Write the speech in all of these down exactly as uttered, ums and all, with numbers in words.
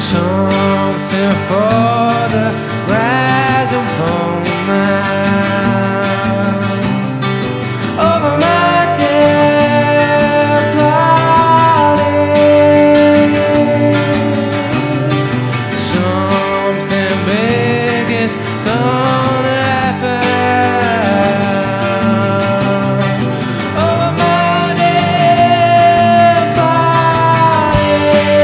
something for the vagabond man over my dead body. Something big is gonna happen over my dead body.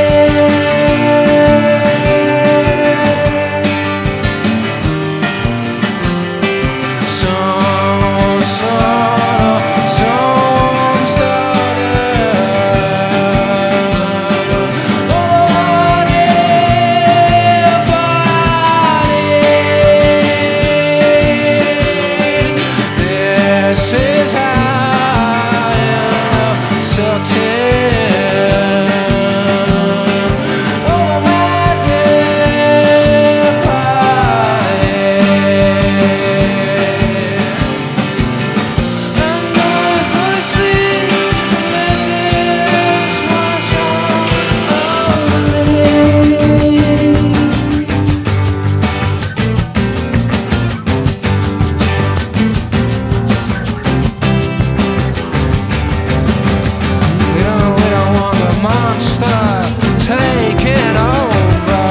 Some sort of some started over my dead body. This is how I know certain over my dead body. I'm not gonna sleep, let this wash over me. We don't, we don't want the monster taking over.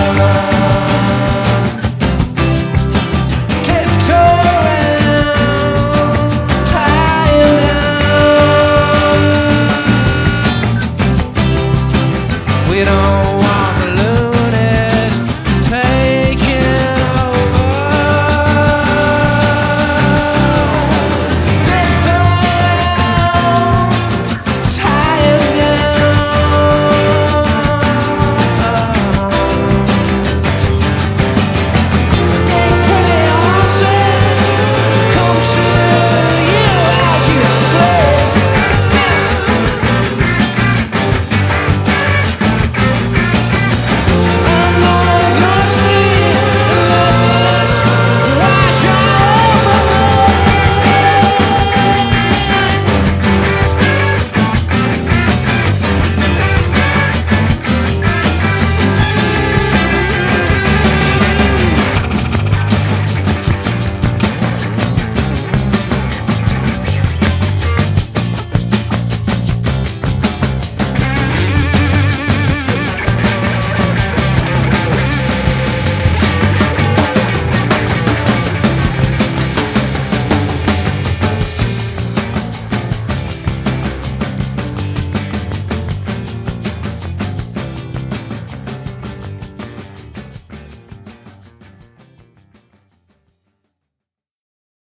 Tiptoeing, tying down. We don't want